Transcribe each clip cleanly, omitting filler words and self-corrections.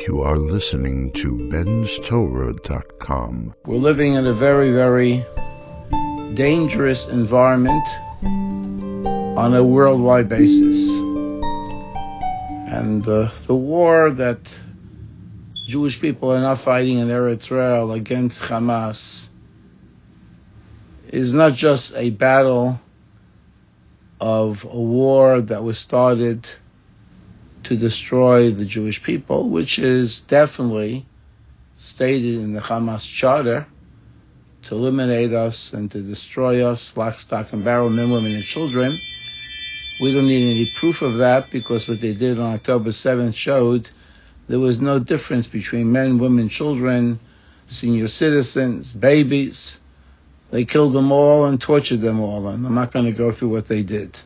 You are listening to benstorah.com. We're living in a very, very dangerous environment on a worldwide basis. And the war that Jewish people are now fighting in Eritrea against Hamas is not just a battle of a war that was started to destroy the Jewish people, which is definitely stated in the Hamas charter, to eliminate us and to destroy us, lock, stock, and barrel, men, women, and children. We don't need any proof of that because what they did on October 7th showed there was no difference between men, women, children, senior citizens, babies. They killed them all and tortured them all, and I'm not going to go through what they did.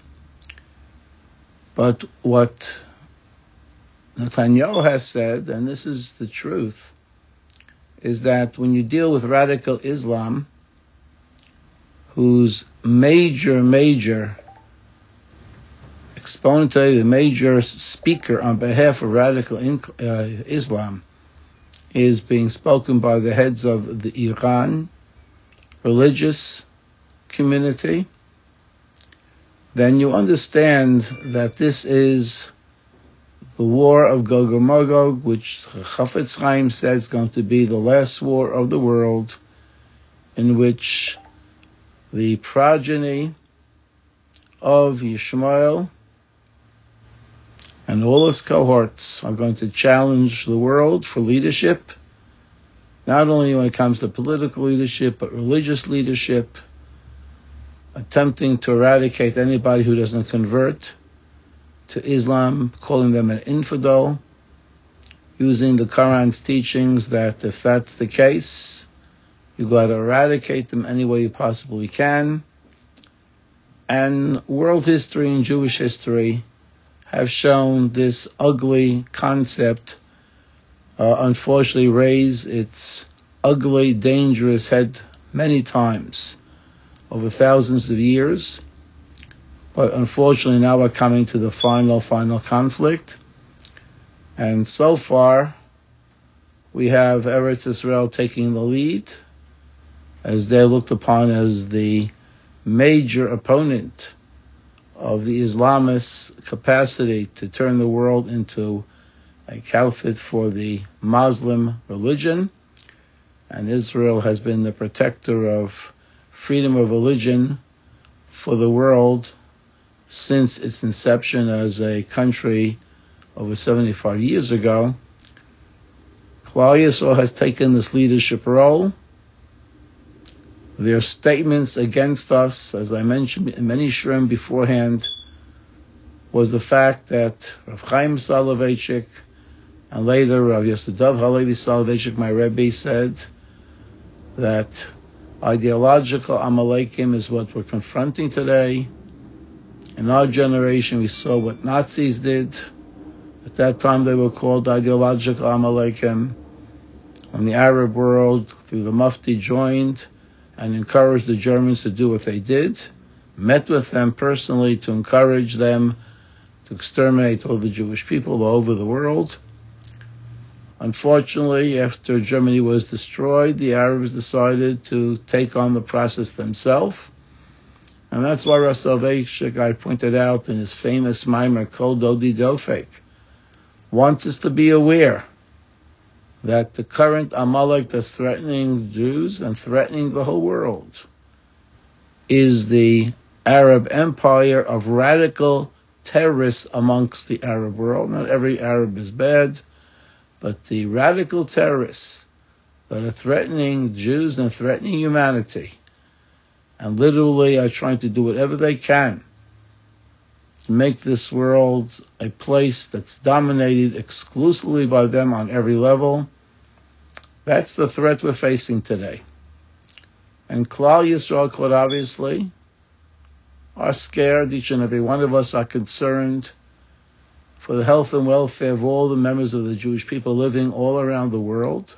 But what Netanyahu has said, and this is the truth, is that when you deal with radical Islam, whose major exponent, the major speaker on behalf of radical Islam, is being spoken by the heads of the Iran religious community, then you understand that this is the war of Gog and Magog, which Chafetz Chaim says is going to be the last war of the world, in which the progeny of Yishmael and all its cohorts are going to challenge the world for leadership, not only when it comes to political leadership, but religious leadership, attempting to eradicate anybody who doesn't convert to Islam, calling them an infidel, using the Quran's teachings that if that's the case, you got to eradicate them any way you possibly can. And world history and Jewish history have shown this ugly concept unfortunately raise its ugly, dangerous head many times over thousands of years. But unfortunately now we're coming to the final conflict. And so far we have Eretz Israel taking the lead, as they're looked upon as the major opponent of the Islamists' capacity to turn the world into a caliphate for the Muslim religion. And Israel has been the protector of freedom of religion for the world since its inception as a country over 75 years ago. Klal Yisrael has taken this leadership role. Their statements against us, as I mentioned in many shurim beforehand, was the fact that Rav Chaim Soloveitchik and later Rav Yosef Dov Halevi Soloveitchik, my Rebbe, said that ideological Amalekim is what we're confronting today. In our generation, we saw what Nazis did. At that time, they were called ideological Amalekim. When the Arab world, through the Mufti, joined and encouraged the Germans to do what they did, met with them personally to encourage them to exterminate all the Jewish people all over the world. Unfortunately, after Germany was destroyed, the Arabs decided to take on the process themselves. And that's why Rav Soloveitchik, I pointed out in his famous Maimer, Kol Dodi Dofek, wants us to be aware that the current Amalek that's threatening Jews and threatening the whole world is the Arab empire of radical terrorists amongst the Arab world. Not every Arab is bad, but the radical terrorists that are threatening Jews and threatening humanity, and literally are trying to do whatever they can to make this world a place that's dominated exclusively by them on every level. That's the threat we're facing today. And Klal Yisrael, quite obviously, are scared. Each and every one of us are concerned for the health and welfare of all the members of the Jewish people living all around the world.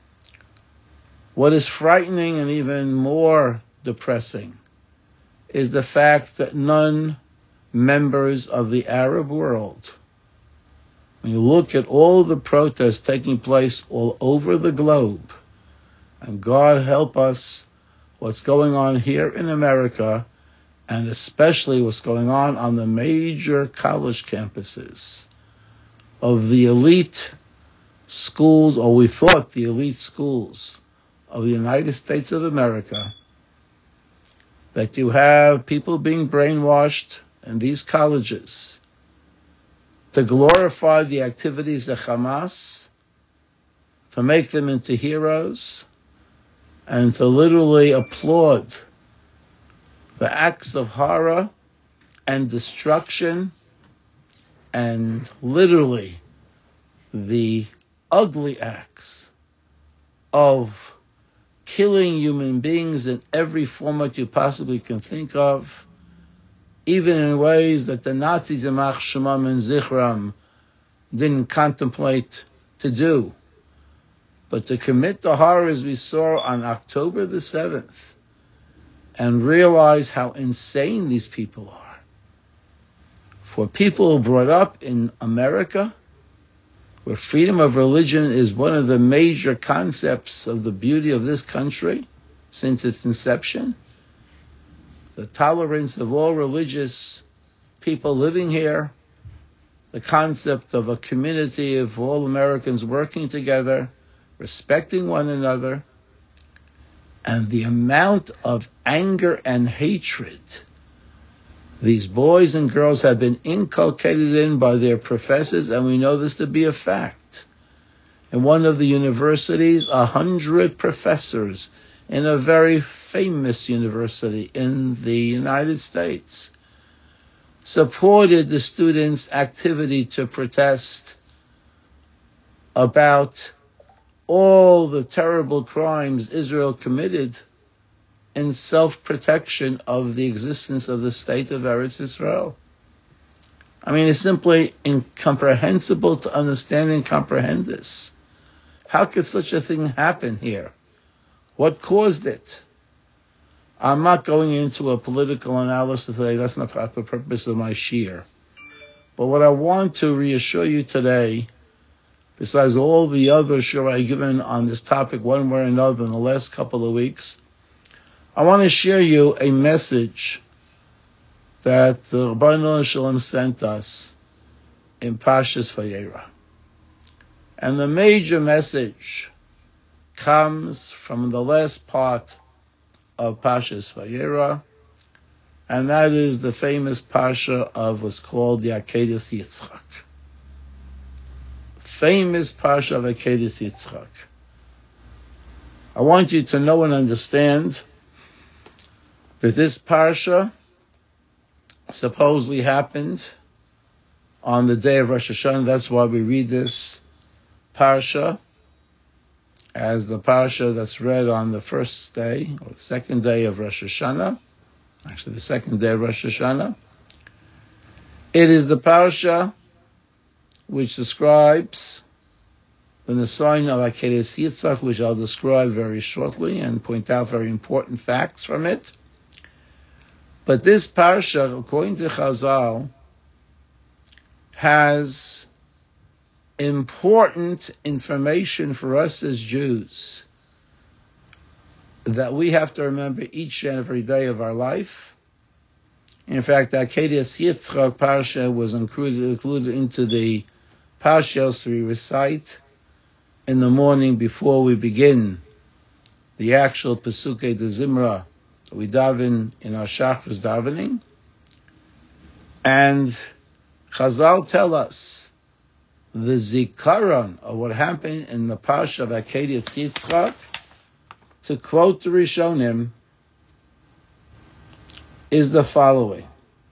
What is frightening and even more depressing is the fact that non-members of the Arab world When you look at all the protests taking place all over the globe, and God help us, what's going on here in America, and especially what's going on the major college campuses of the elite schools, or we thought the elite schools of the United States of America, that you have people being brainwashed in these colleges to glorify the activities of Hamas, to make them into heroes, and to literally applaud the acts of horror and destruction, and literally the ugly acts of killing human beings in every format you possibly can think of, even in ways that the Nazis, Yamach Shemam and Zichram, didn't contemplate to do. But to commit the horrors we saw on October the 7th and realize how insane these people are. For people brought up in America, where freedom of religion is one of the major concepts of the beauty of this country since its inception, the tolerance of all religious people living here, the concept of a community of all Americans working together, respecting one another, and the amount of anger and hatred these boys and girls have been inculcated in by their professors, and we know this to be a fact. In one of the universities, 100 professors in a very famous university in the United States supported the students' activity to protest about all the terrible crimes Israel committed in self-protection of the existence of the state of Eretz Israel. I mean, it's simply incomprehensible to understand and comprehend this. How could such a thing happen here? What caused it? I'm not going into a political analysis today. That's not the purpose of my shiur. But what I want to reassure you today, besides all the other shiur I've given on this topic one way or another in the last couple of weeks, I want to share you a message that the Rabbeinu Shalom sent us in Parshas Vayera. And the major message comes from the last part of Parshas Vayera, and that is the famous Parsha of what's called the Akedas Yitzchak. Famous Parsha of Akedas Yitzchak. I want you to know and understand that this Parsha supposedly happened on the day of Rosh Hashanah. That's why we read this Parsha as the Parsha that's read on the first day, or the second day of Rosh Hashanah. Actually, the second day of Rosh Hashanah. It is the Parsha which describes the Nisayon of Akedas Yitzchak, which I'll describe very shortly and point out very important facts from it. But this Parsha, according to Chazal, has important information for us as Jews that we have to remember each and every day of our life. In fact, Akedas Yitzchak Parsha was included into the Parshas we recite in the morning before we begin the actual Pesukei de Zimra that we daven in our Shachris davening. And Chazal tell us the zikaron of what happened in the Parsha of Akedas Yitzchak, to quote the Rishonim, is the following: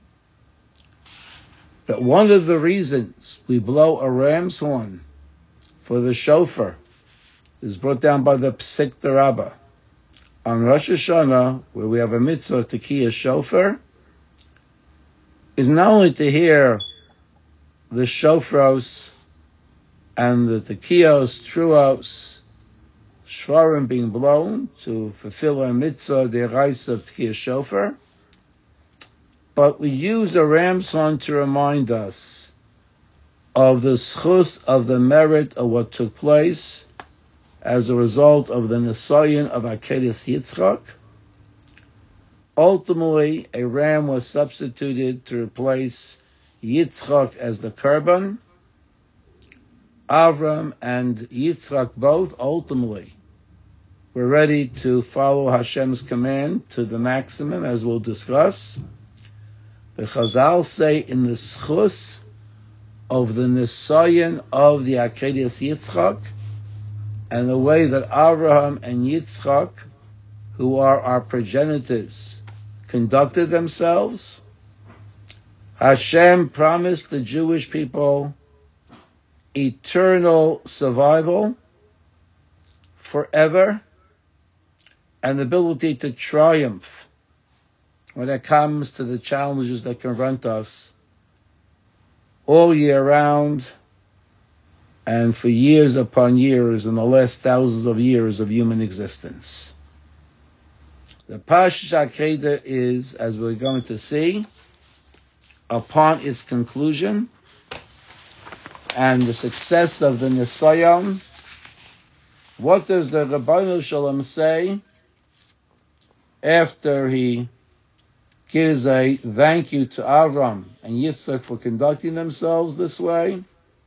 that one of the reasons we blow a ram's horn for the shofar is brought down by the Pesik Rabbah on Rosh Hashanah, where we have a mitzvah to kiyah shofar, is not only to hear the shofros and the tekiyos, truos, shvarim being blown to fulfill a mitzvah, the eraisa of tekiyah shofar, but we use a ram's horn to remind us of the schus, of the merit of what took place as a result of the Nisayon of Akedas Yitzchak. Ultimately, a ram was substituted to replace Yitzchak as the Korban. Avram and Yitzchak both ultimately were ready to follow Hashem's command to the maximum, as we'll discuss. The Chazal say in the schus of the Nisayon of the Akedas Yitzchak, and the way that Abraham and Yitzchak, who are our progenitors, conducted themselves, Hashem promised the Jewish people eternal survival forever and the ability to triumph when it comes to the challenges that confront us all year round and for years upon years in the last thousands of years of human existence. The Parshas Akedah is, as we're going to see, upon its conclusion and the success of the Nisayon. What does the Rabbeinu Shalom say after he gives a thank you to Avram and Yitzchak for conducting themselves this way?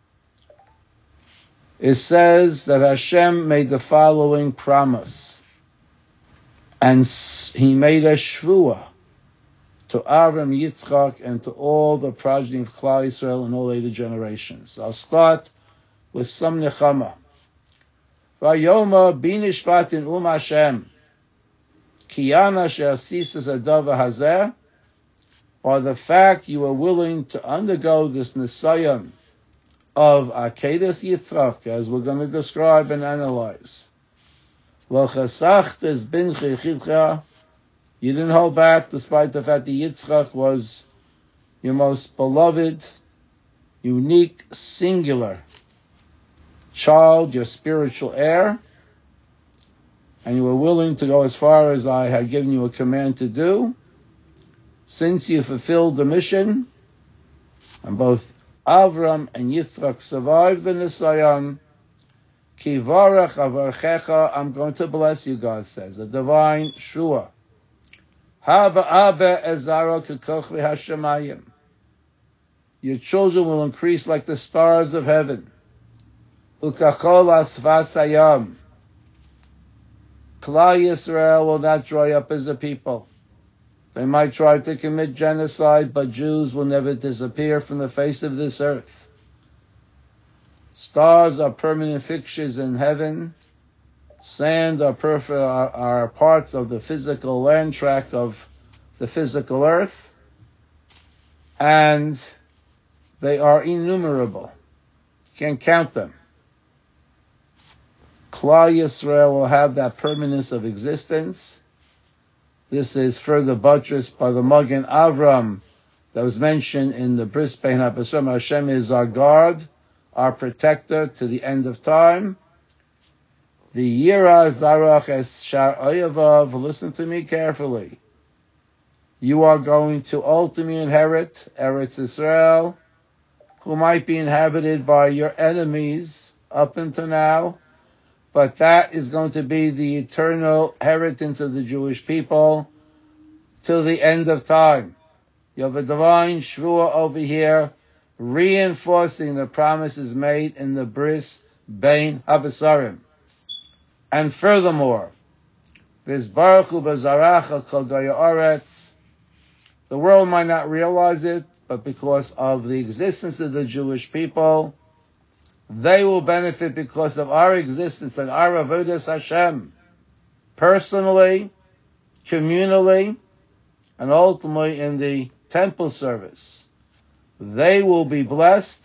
It says that Hashem made the following promise, and he made a shvuah to Avram, Yitzchak, and to all the progeny of Klal Yisrael and all later generations. I'll start with some nechama. Vayoma binishpatin Hashem kiyana she'asisas adava hazeh, or the fact you are willing to undergo this Nisayon of Akedas Yitzchak, as we're going to describe and analyze. Lo chasachtes bin chechidcha, you didn't hold back despite the fact that Yitzchak was your most beloved, unique, singular child, your spiritual heir, and you were willing to go as far as I had given you a command to do. Since you fulfilled the mission, and both Avram and Yitzchak survived the Nisayon, Ki varach avarchecha, I'm going to bless you, God says, a divine shua. Haba abe ezaro kekochvi hashemayim. Your children will increase like the stars of heaven. Ukachol asvas hayam. Klal Yisrael will not dry up as a people. They might try to commit genocide, but Jews will never disappear from the face of this earth. Stars are permanent fixtures in heaven. Sand are parts of the physical land track of the physical earth. And they are innumerable. You can't count them. Klal Yisrael will have that permanence of existence. This is further buttressed by the Magen Avram that was mentioned in the Bris Bein HaBesurim. Hashem is our guard, our protector to the end of time. The Yira Zarach es Shar Oyavav, listen to me carefully. You are going to ultimately inherit Eretz Israel, who might be inhabited by your enemies up until now, but that is going to be the eternal inheritance of the Jewish people till the end of time. You have a divine shvuah over here, reinforcing the promises made in the Bris Bein HaBesurim. And furthermore, Vizbaruchu b'zaracha kol goyei oretz, the world might not realize it, but because of the existence of the Jewish people, they will benefit because of our existence and our avodas Hashem, personally, communally, and ultimately in the temple service. They will be blessed,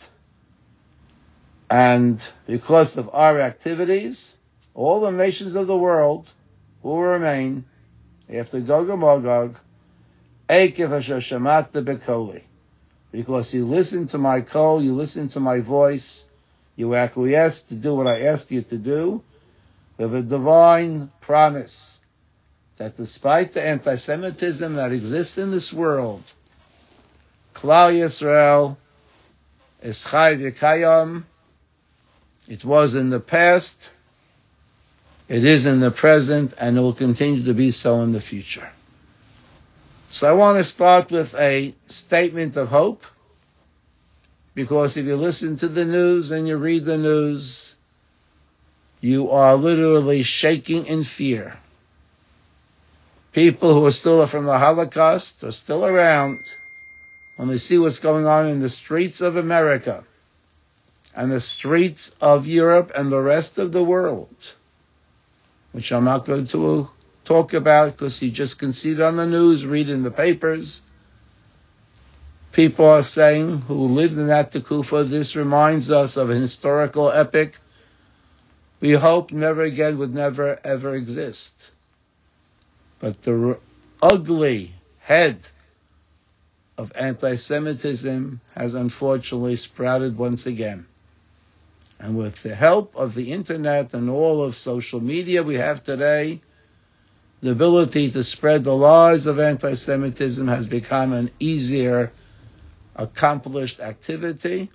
and because of our activities, all the nations of the world will remain after Gog and Magog, Eikev asher shamata bekoli, because you listen to my call, you listen to my voice, you acquiesce to do what I asked you to do. We have a divine promise that despite the anti-Semitism that exists in this world, Klal Yisrael Es chai v'kayam. It was in the past, it is in the present, and it will continue to be so in the future. So I want to start with a statement of hope, because if you listen to the news and you read the news, you are literally shaking in fear. People who are still from the Holocaust are still around. When they see what's going on in the streets of America and the streets of Europe and the rest of the world, which I'm not going to talk about because you just can see it on the news, read in the papers. People are saying, who lived in that Tekufa, this reminds us of a historical epic we hope never again would never ever exist. But the ugly head of anti-Semitism has unfortunately sprouted once again. And with the help of the internet and all of social media we have today, the ability to spread the lies of anti-Semitism has become an easier, accomplished activity.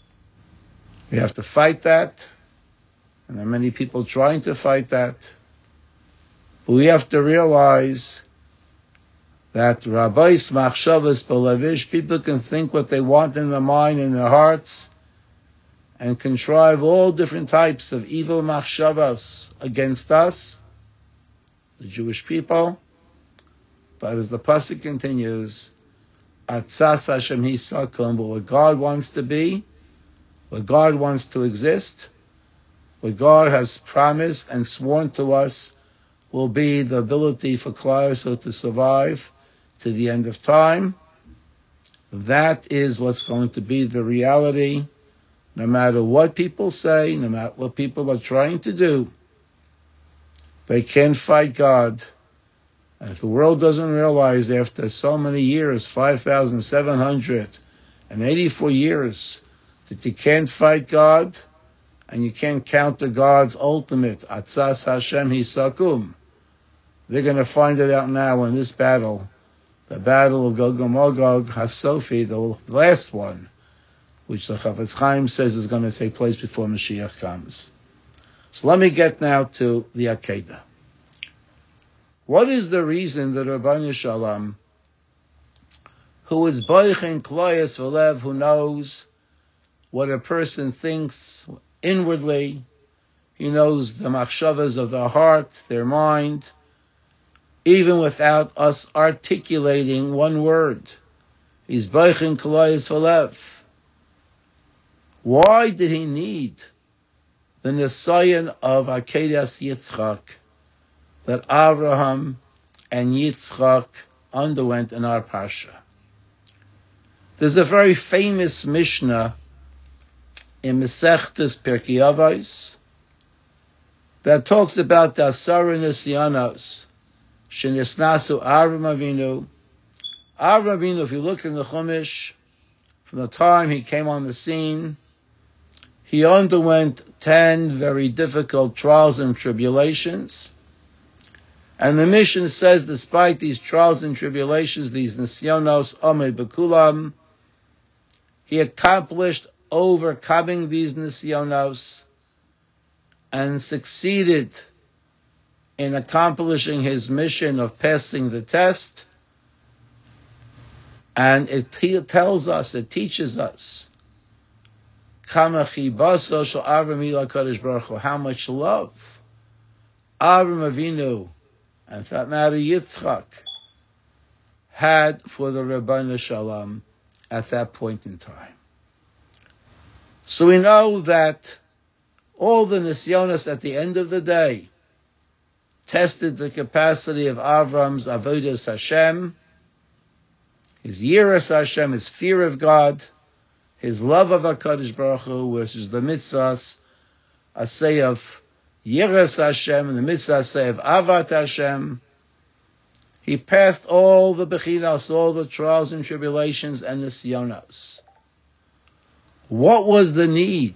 We have to fight that, and there are many people trying to fight that. But we have to realize that Rabbis Machshavas Belavish, people can think what they want in their mind and their hearts, and contrive all different types of evil machshavas against us, the Jewish people. But as the pasuk continues, Atzas Hashem Hisakum, but what God wants to be, what God wants to exist, what God has promised and sworn to us will be the ability for Klal Yisrael to survive to the end of time. That is what's going to be the reality. No matter what people say, no matter what people are trying to do, they can't fight God. And if the world doesn't realize after so many years, 5,784 years, that you can't fight God, and you can't counter God's ultimate, Atzas Hashem Hisakum, they're going to find it out now in this battle, the battle of Gog and Magog, HaSofi, the last one, which the Chafetz Chaim says is going to take place before Mashiach comes. So let me get now to the Akedah. What is the reason that Rabbeinu Shalom, who is Boichin Kloyes V'lev, who knows what a person thinks inwardly, he knows the machshavas of their heart, their mind, even without us articulating one word. He's Boichin Kloyes V'lev. Why did he need the Nisayan of Akedas Yitzchak that Avraham and Yitzchak underwent in our Parsha? There's a very famous Mishnah in Masechtas Pirkei Avos that talks about the Asara Nisyanos Shenisnasu Avram Avinu. Avram Avinu, if you look in the Chumash, from the time he came on the scene, he underwent 10 very difficult trials and tribulations. And the Mishnah says, despite these trials and tribulations, these nisyonos, omed bekulam, he accomplished overcoming these nisyonos and succeeded in accomplishing his mission of passing the test. And it tells us, it teaches us, how much love Avram Avinu, and for that matter Yitzchak, had for the Rabbeinu Shalom at that point in time. So we know that all the nisyonos at the end of the day tested the capacity of Avram's avodas Hashem, his yiras Hashem, his fear of God, his love of HaKadosh Baruch Hu, which is the mitzvahs asay of yiras Hashem and the mitzvah asay of avat Hashem. He passed all the bechinos, all the trials and tribulations and nisyonos. What was the need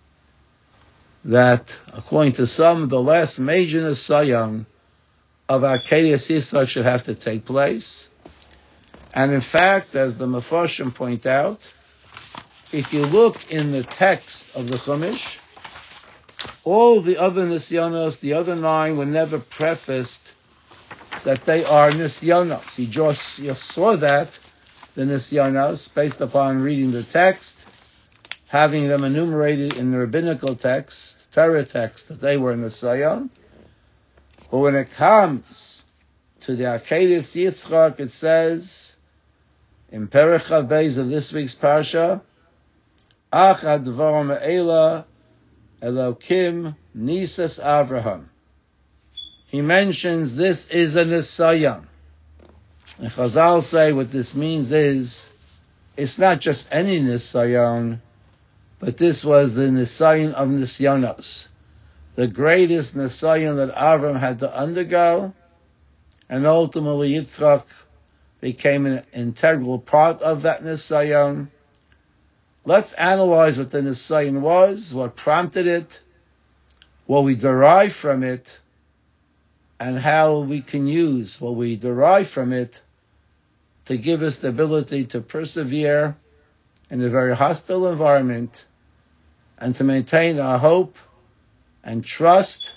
that, according to some, the last major nisayon of Akedas Yitzchak should have to take place? And in fact, as the Mefarshim point out, if you look in the text of the Chumash, all the other Nisyonos, the other 9, were never prefaced that they are Nisyonos. You saw that, the Nisyonos, based upon reading the text, having them enumerated in the rabbinical text, Torah text, that they were Nisyon. But when it comes to the Akedas Yitzchak, it says, in Perek Chav Beis of this week's Parsha, Ach advar me'ela Elokim Nisas Avraham. He mentions this is a Nisayon. And Chazal say what this means is, it's not just any Nisayon, but this was the Nisayon of Nisyonos, the greatest Nisayon that Avram had to undergo, and ultimately Yitzchak became an integral part of that Nisayon. Let's analyze what the Nisayon was, what prompted it, what we derive from it, and how we can use what we derive from it to give us the ability to persevere in a very hostile environment and to maintain our hope and trust,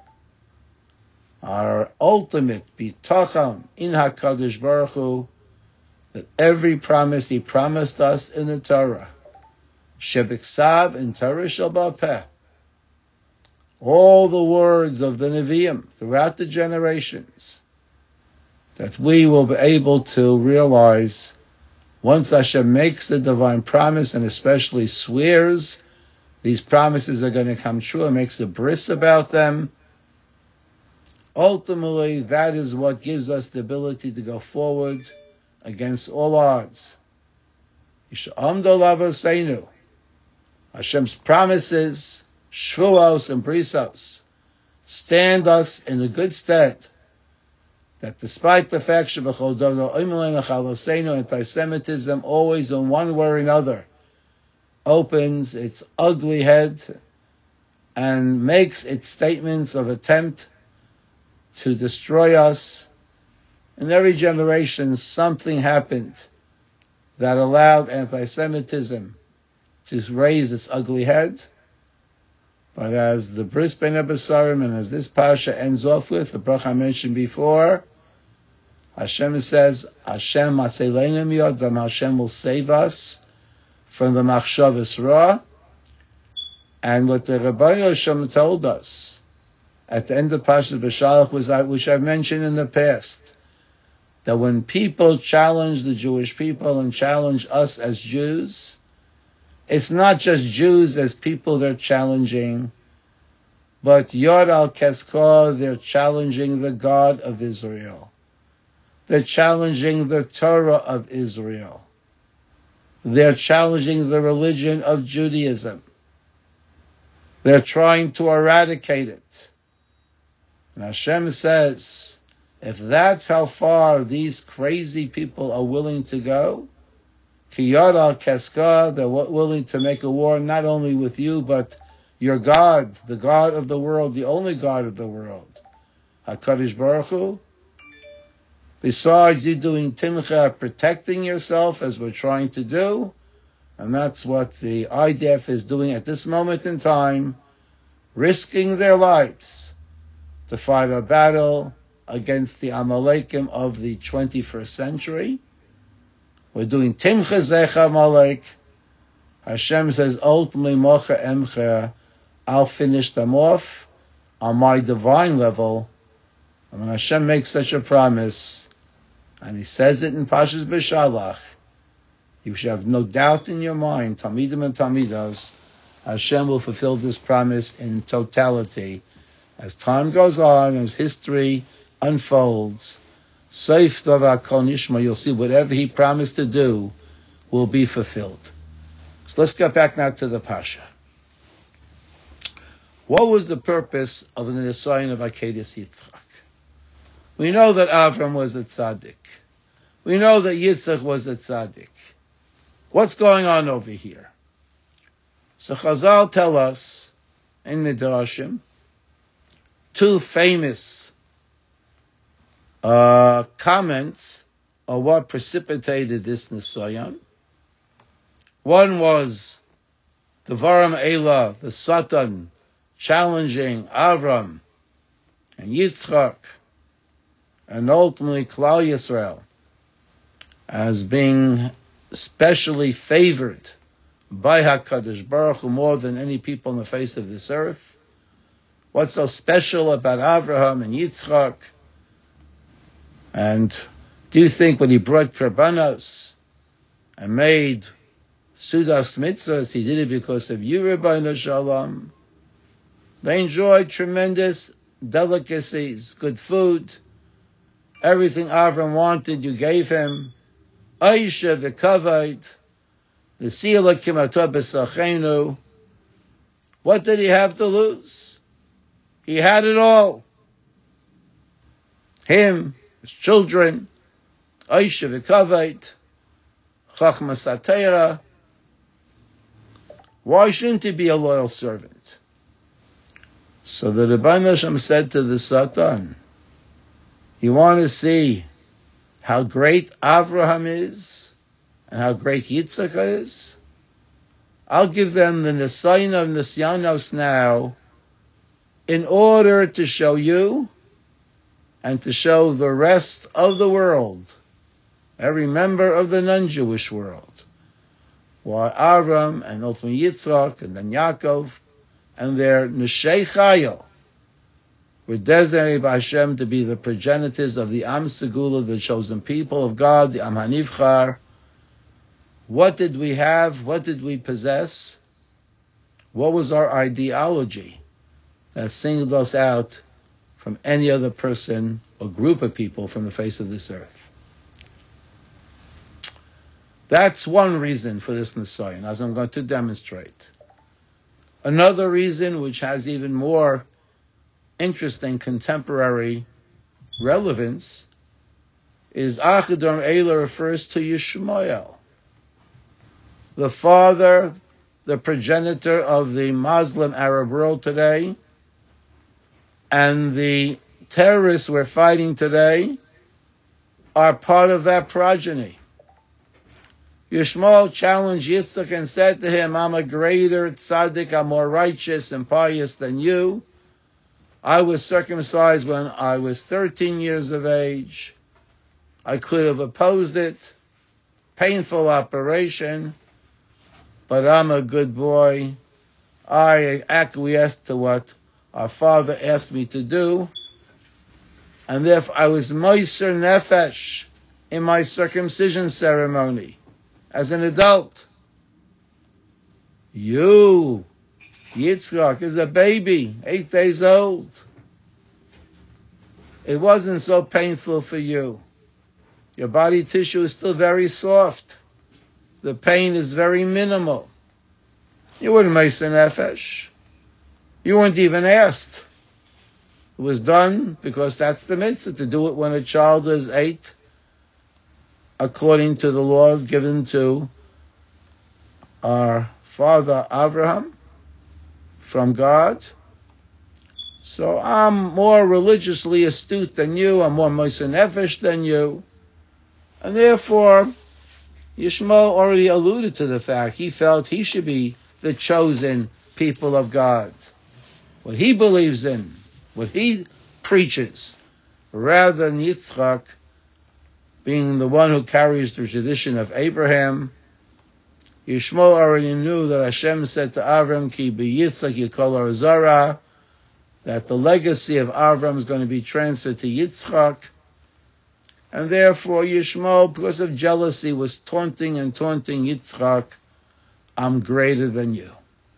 our ultimate bitachon in HaKadosh Baruch Hu, that every promise He promised us in the Torah, Shebiksav in Torah Shel Ba'al Peh, all the words of the Nevi'im throughout the generations, that we will be able to realize once Hashem makes a divine promise and especially swears these promises are going to come true and makes a bris about them. Ultimately, that is what gives us the ability to go forward against all odds. Hashem's promises, shvuos and brisos, stand us in a good stead, that despite the fact anti-Semitism always in one way or another opens its ugly head and makes its statements of attempt to destroy us, in every generation something happened that allowed anti-Semitism to raise its ugly head. But as the Bris Ben Abasarim and as this Parsha ends off with, the bracha I mentioned before, Hashem says, Hashem Maseileinu Miyodam, Hashem will save us from the Machshavas Ra. And what the Rabbeinu Hashem told us at the end of Parshat Beshalach was that which I've mentioned in the past, that when people challenge the Jewish people and challenge us as Jews, it's not just Jews as people they're challenging, but Yod al Keskor, they're challenging the God of Israel. They're challenging the Torah of Israel. They're challenging the religion of Judaism. They're trying to eradicate it. And Hashem says, if that's how far these crazy people are willing to go, Ki Yod al Keskor, they're willing to make a war not only with you, but your God, the God of the world, the only God of the world, HaKadosh Baruch Hu. Besides you doing timcha, protecting yourself as we're trying to do, and that's what the IDF is doing at this moment in time, risking their lives to fight a battle against the Amalekim of the 21st century. We're doing Timcha Zecha Amalek. Hashem says, ultimately, Mocha Emcha, I'll finish them off on my divine level. And when Hashem makes such a promise, and He says it in Parshas Beshalach, you should have no doubt in your mind, Talmidim and Talmidos, Hashem will fulfill this promise in totality. As time goes on, as history unfolds, Seif Davar Kol Nishma, you'll see whatever He promised to do will be fulfilled. So let's get back now to the Pasha. What was the purpose of the Nisayon of Akedas Yitzchak? We know that Avram was a tzaddik. We know that Yitzchak was a tzaddik. What's going on over here? So Chazal tell us in Midrashim two famous comments of what precipitated this Nisayon. One was Devarim Elah, the Satan, challenging Avram and Yitzchak, and ultimately Klal Yisrael, as being specially favored by HaKadosh Baruch Hu more than any people on the face of this earth. What's so special about Avraham and Yitzchak? And do you think when he brought Karbanos and made Sudas Mitzvahs, he did it because of you, Rabbeinu Shalom? They enjoyed tremendous delicacies, good food. Everything Avram wanted, you gave him. Aisha v'kavod, v'sila kimato b'sachenu. What did he have to lose? He had it all. Him, his children, Aisha v'kavod, chachmas atayra. Why shouldn't he be a loyal servant? So the Rebbeinu Hashem said to the Satan, you want to see how great Avraham is and how great Yitzchak is? I'll give them the Nisayin of Nisyanos now in order to show you and to show the rest of the world, every member of the non-Jewish world, why Avram and ultimately Yitzchak and then Yaakov and their Neshei Chayil were designated by Hashem to be the progenitors of the Am Segula, the chosen people of God, the Am HaNivchar. What did we have? What did we possess? What was our ideology that singled us out from any other person or group of people from the face of this earth? That's one reason for this Nisayon, as I'm going to demonstrate. Another reason, which has even more interesting contemporary relevance, is Achador Eila refers to Yishmael, the father, the progenitor of the Muslim Arab world today, and the terrorists we're fighting today are part of that progeny. Yishmael challenged Yitzchak and said to him, I'm a greater tzaddik, I'm more righteous and pious than you. I was circumcised when I was 13 years of age. I could have opposed it. Painful operation. But I'm a good boy. I acquiesced to what our father asked me to do. And therefore I was moiser nefesh in my circumcision ceremony as an adult. You, Yitzchak, is a baby, 8 days old. It wasn't so painful for you. Your body tissue is still very soft. The pain is very minimal. You weren't Meiser Nefesh. You weren't even asked. It was done because that's the mitzvah, to do it when a child is 8, according to the laws given to our father Avraham from God. So I'm more religiously astute than you, I'm more Meiser Nefesh than you, and therefore Yishmael already alluded to the fact he felt he should be the chosen people of God, what he believes in, what he preaches, rather than Yitzchak being the one who carries the tradition of Abraham. Yishmael already knew that Hashem said to Avram, Ki b'Yitzchak yikol zara, that the legacy of Avram is going to be transferred to Yitzchak. And therefore Yishmael, because of jealousy, was taunting Yitzchak, I'm greater than you.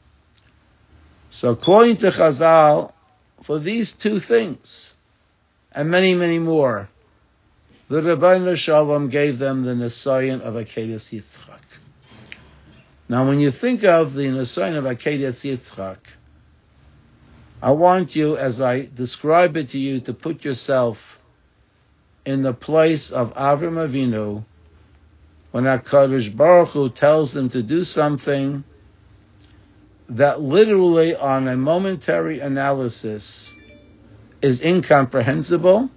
So according to Chazal, for these two things, and many, many more, the Rebbeinu Shalom gave them the Nisayon of Akedas Yitzchak. Now when you think of the Nisayon of Akedas Yitzchak, I want you, as I describe it to you, to put yourself in the place of Avram Avinu when HaKadosh Baruch Hu tells them to do something that literally, on a momentary analysis, is incomprehensible.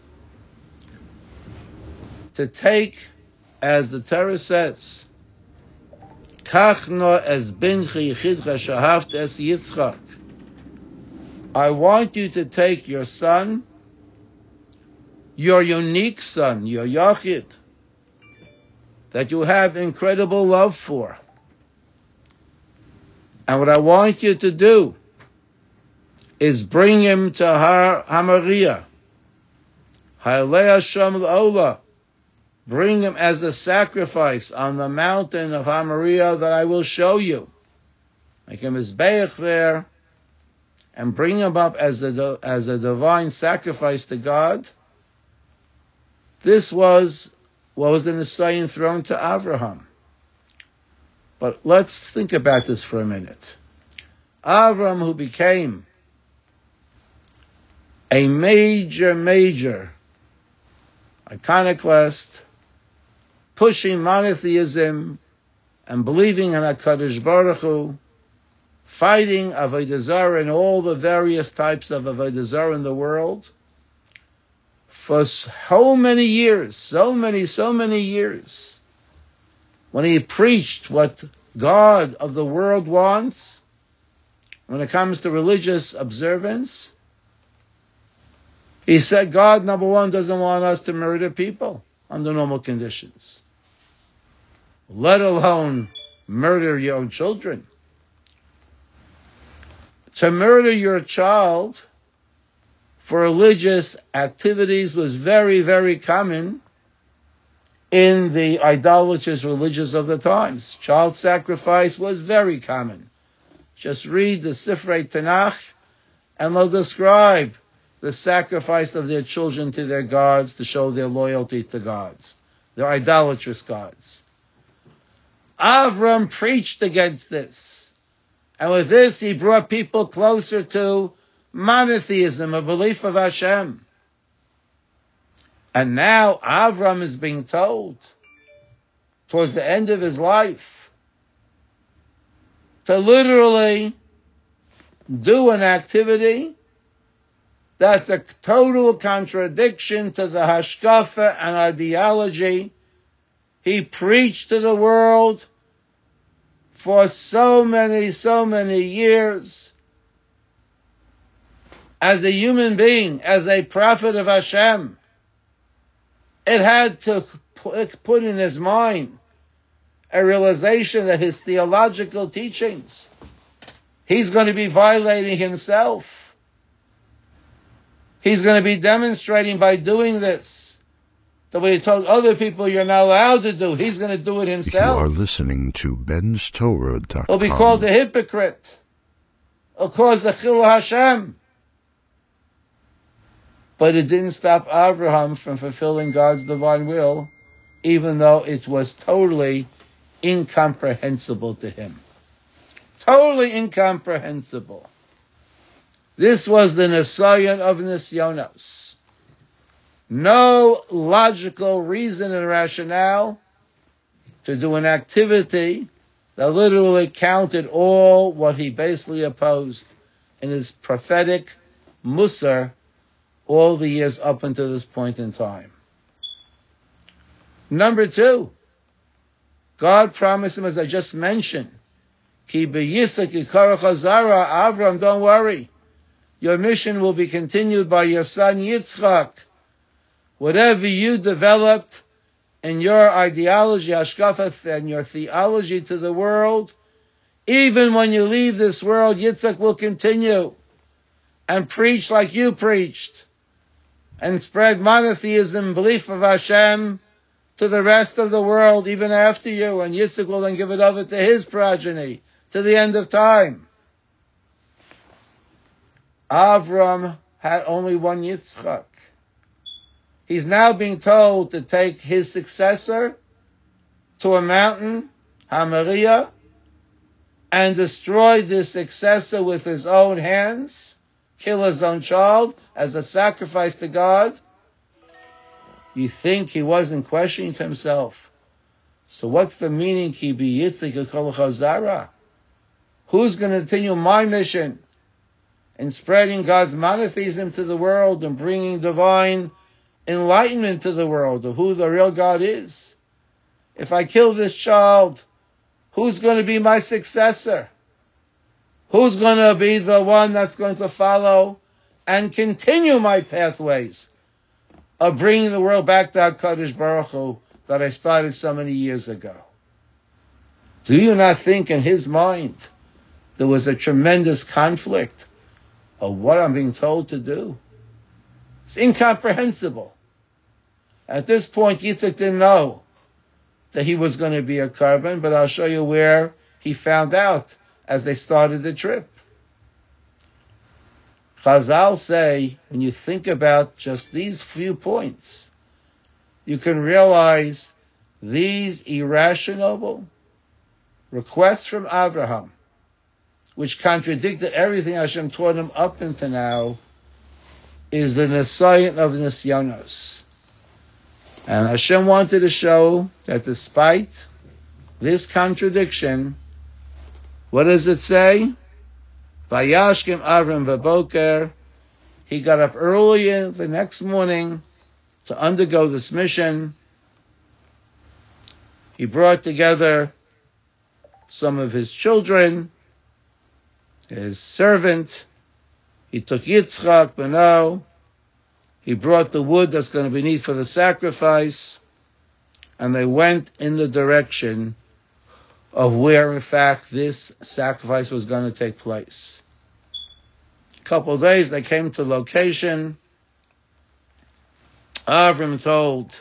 To take, as the Torah says, Kachno es binchi yichidcha shahavt es Yitzchak. I want you to take your son, your unique son, your Yachid, that you have incredible love for. And what I want you to do is bring him to Har HaMoriah, Ha'alei Hashem L'Olah. Bring him as a sacrifice on the mountain of HaMoriah that I will show you. Make him mizbeach there, and bring him up as a divine sacrifice to God. This was what was the Nisayon thrown to Avraham. But let's think about this for a minute. Avraham, who became a major iconoclast, pushing monotheism and believing in HaKadosh Baruch Hu, fighting Avodah Zarah and all the various types of Avodah Zarah in the world, for so many years, so many years, when he preached what God of the world wants, when it comes to religious observance, he said God, number one, doesn't want us to murder people under normal conditions, let alone murder your own children. To murder your child for religious activities was very common in the idolatrous religions of the times. Child sacrifice was very common. Just read the Sifrei Tanakh and they'll describe the sacrifice of their children to their gods to show their loyalty to gods, their idolatrous gods. Avram preached against this. And with this, he brought people closer to monotheism, a belief of Hashem. And now Avram is being told, towards the end of his life, to literally do an activity that's a total contradiction to the hashkafa and ideology he preached to the world for so many years. As a human being, as a prophet of Hashem, it had to put in his mind a realization that his theological teachings, he's going to be violating himself. He's going to be demonstrating by doing this the way he told other people you're not allowed to do. He's going to do it himself. You are listening to Ben'sTorah.com. He'll be called a hypocrite. He'll cause the Chil Hashem. But it didn't stop Abraham from fulfilling God's divine will, even though it was totally incomprehensible to him. Totally incomprehensible. This was the Nisayon of Nisyonos. No logical reason and rationale to do an activity that literally counted all what he basically opposed in his prophetic Musar all the years up until this point in time. Number two, God promised him, as I just mentioned, Ki b'Yitzchak yikara chazara, Avram, don't worry. Your mission will be continued by your son Yitzchak. Whatever you developed in your ideology, hashkafa, and your theology to the world, even when you leave this world, Yitzchak will continue and preach like you preached and spread monotheism, belief of Hashem to the rest of the world, even after you. And Yitzchak will then give it over to his progeny to the end of time. Avram had only one Yitzchak. He's now being told to take his successor to a mountain, HaMoriah, and destroy this successor with his own hands, kill his own child as a sacrifice to God. You think he wasn't questioning to himself, so what's the meaning, Ki b'Yitzchak yikara chazara? Who's going to continue my mission in spreading God's monotheism to the world and bringing divine enlightenment to the world of who the real God is? If I kill this child, Who's going to be my successor? Who's going to be the one that's going to follow and continue my pathways of bringing the world back to HaKadosh Baruch Hu that I started so many years ago? Do you not think in his mind there was a tremendous conflict of what I'm being told to do? It's incomprehensible. At this point, Yitzchak didn't know that he was going to be a carbon, but I'll show you where he found out as they started the trip. Chazal say, when you think about just these few points, you can realize these irrational requests from Abraham, which contradicted everything Hashem taught him up until now, is the Nisayon of Nisyonos. And Hashem wanted to show that despite this contradiction, what does it say? Vayashkim Avram v'boker. He got up early the next morning to undergo this mission. He brought together some of his children, his servant. He took Yitzchak, Beno. He brought the wood that's going to be needed for the sacrifice. And they went in the direction of where, in fact, this sacrifice was going to take place. A couple of days, they came to location. Avram told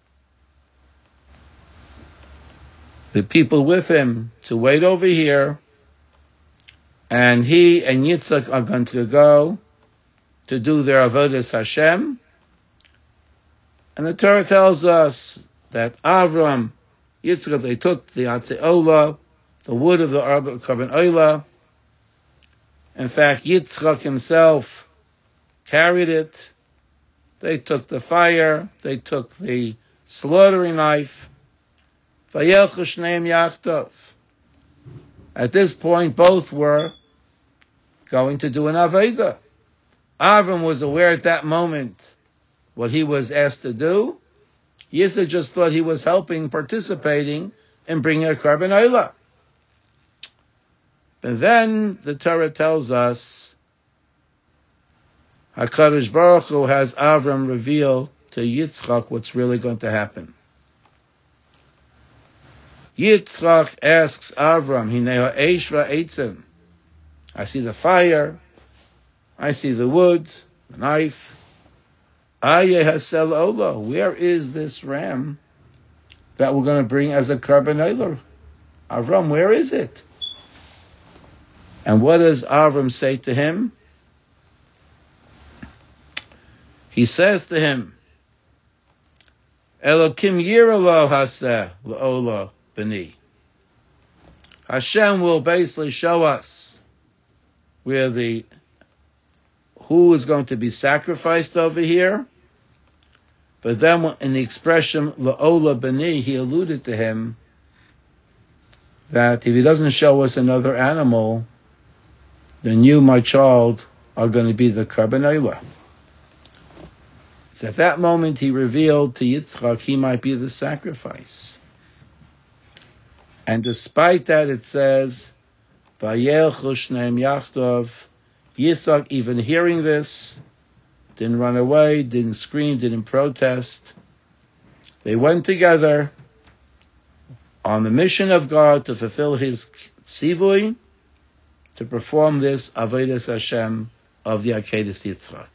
the people with him to wait over here, and he and Yitzchak are going to go to do their avodas Hashem. And the Torah tells us that Avram, Yitzchak, they took the Atzeola, the wood of the Karban Oila. In fact, Yitzchak himself carried it. They took the fire. They took the slaughtering knife. Vayelchu shneim yachtov. At this point, both were going to do an Aveda. Avram was aware at that moment what he was asked to do. Yitzchak just thought he was helping, participating in bringing a Karban Oila. And then the Torah tells us HaKadosh Baruch Hu has Avram reveal to Yitzchak what's really going to happen. Yitzchak asks Avram, Hinei ha'esh va'etzem. I see the fire, I see the wood, the knife. Aye hasel ola. Where is this ram that we're going to bring as a Karban Oila? Avram, where is it? And what does Avram say to him? He says to him, Elokim yiralo haseh la'ola b'ni. Hashem will basically show us who is going to be sacrificed over here. But then in the expression la'ola b'ni, he alluded to him that if he doesn't show us another animal, then you, my child, are going to be the Karban Oila. So at that moment he revealed to Yitzchak he might be the sacrifice. And despite that it says, Vayelchu shneim yachtov. Yitzchak, even hearing this, didn't run away, didn't scream, didn't protest. They went together on the mission of God to fulfill his tzivui, to perform this Avodas Hashem of the Akedas Yitzchak.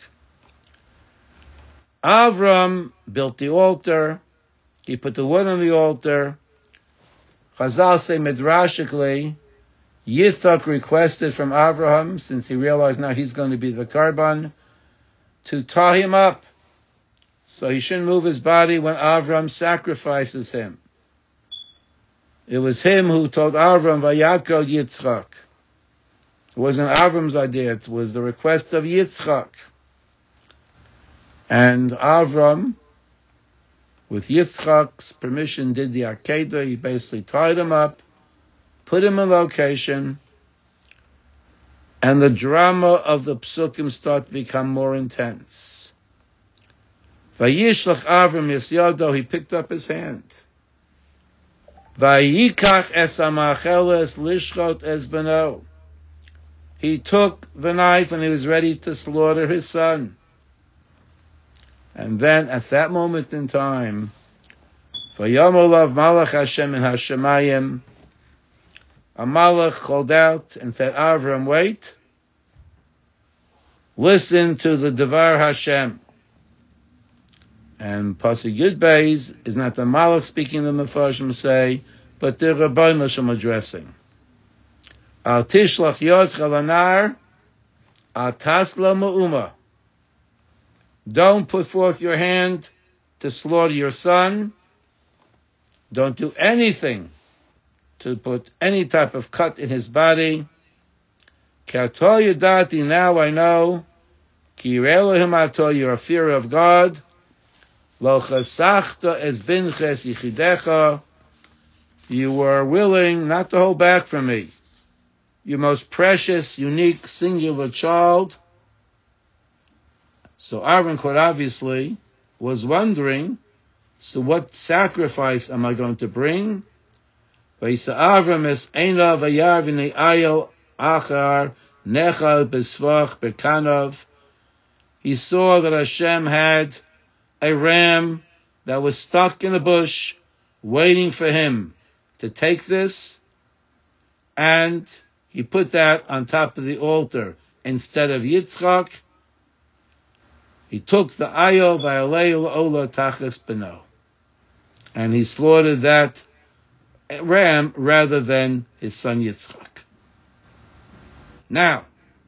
Avram built the altar. He put the wood on the altar. Chazal say midrashically, Yitzchak requested from Avraham, since he realized now he's going to be the Karban, to tie him up so he shouldn't move his body when Avram sacrifices him. It was him who told Avram, Vayakol Yitzchak. It wasn't Avram's idea, it was the request of Yitzchak. And Avram, with Yitzchak's permission, did the Akedah. He basically tied him up, put him in location, and the drama of the Psukim start to become more intense. Vayishlach Avram Yisyado, he picked up his hand. Vayikach es hamacheles lishchot es beno. He took the knife and he was ready to slaughter his son. And then at that moment in time, Vayamolav malach Hashem in Hashemayim, a malach called out and said, Avram, wait. Listen to the Devar Hashem. And Pasuk Yud Beis is not the malach speaking, the Mefarshim say, but the Rabbeinu Hashem addressing. Al tishlach yodcha lanar, al tasla ma'uma. Don't put forth your hand to slaughter your son. Don't do anything to put any type of cut in his body. Ki atol yadati, now I know. Ki yirei Elohim atol, you're a fear of God. Lo chasachta es binches yichidecha. You were willing not to hold back from me. Your most precious, unique, singular child. So Aaron quite obviously was wondering, so what sacrifice am I going to bring? Vayisa Avram es einav vayar v'nei ayel achar nechal besvach bekanov. He saw that Hashem had a ram that was stuck in a bush, waiting for him to take this, and he put that on top of the altar instead of Yitzchak. He took the ayil v'alei ola tachas beno, and he slaughtered that ram rather than his son Yitzchak. Now,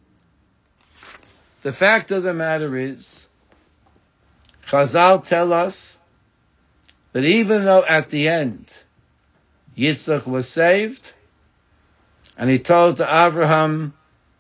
the fact of the matter is, Chazal tell us that even though at the end Yitzchak was saved, and he told to Abraham,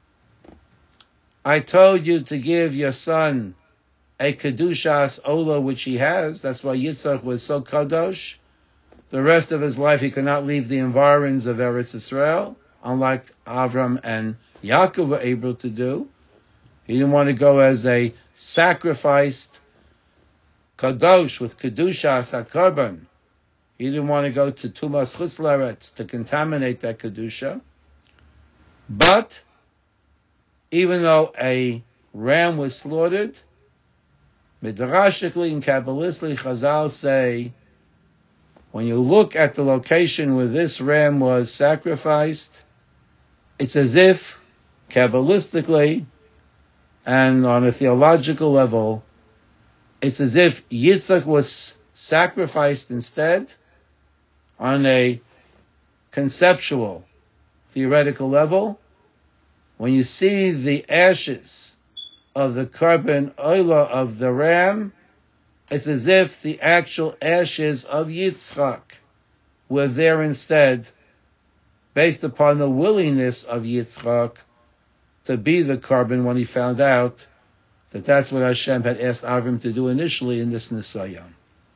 I told you to give your son a Kedushas Ola, which he has. That's why Yitzchak was so kadosh. The rest of his life he could not leave the environs of Eretz Yisrael, unlike Avram and Yaakov were able to do. He didn't want to go as a sacrificed kadosh with Kedushas HaKarban. He didn't want to go to Tumas Chutz La'aretz to contaminate that Kedusha. But even though a ram was slaughtered, Midrashically and Kabbalistically, Chazal say, when you look at the location where this ram was sacrificed, it's as if, Kabbalistically, and on a theological level, it's as if Yitzchak was sacrificed instead on a conceptual, theoretical level. When you see the ashes of the carbon oila of the ram, it's as if the actual ashes of Yitzchak were there instead, based upon the willingness of Yitzchak to be the carbon when he found out that that's what Hashem had asked Avram to do initially in this Nisayon.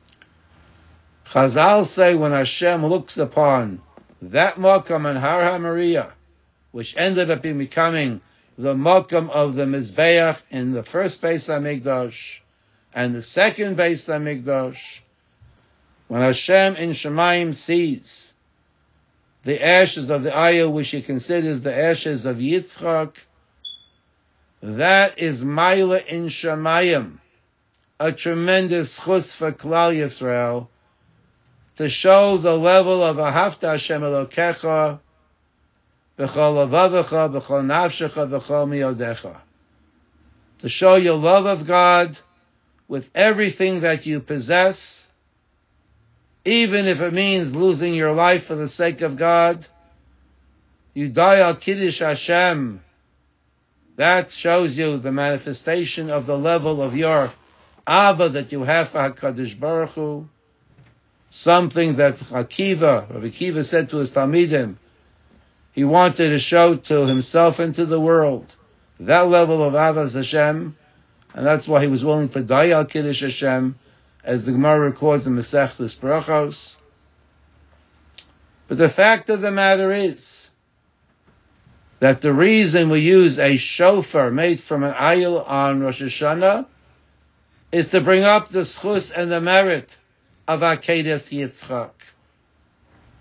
Chazal say when Hashem looks upon that Makam and Har HaMoriah, which ended up becoming the Makam of the Mizbeach in the first Beis HaMikdash and the second Beis HaMikdash, when Hashem in Shemayim sees the ashes of the Ayah, which he considers the ashes of Yitzchak, that is Maila in Shemayim, a tremendous chus for Klal Yisrael, to show the level of Ahavta Hashem Elokecha, B'chol avavecha, b'chol nafshecha, b'chol miyodecha. To show your love of God with everything that you possess, even if it means losing your life for the sake of God. You die al Kiddush Hashem. That shows you the manifestation of the level of your Ava that you have for HaKadosh Baruch Hu. Something that Rabbi Akiva said to his Talmidim, he wanted to show to himself and to the world that level of Avas Hashem, and that's why he was willing to die al Kiddush Hashem, as the Gemara records in Masechtas Brachos. But the fact of the matter is that the reason we use a shofar made from an ayil on Rosh Hashanah is to bring up the schus and the merit of Akedas Yitzchak.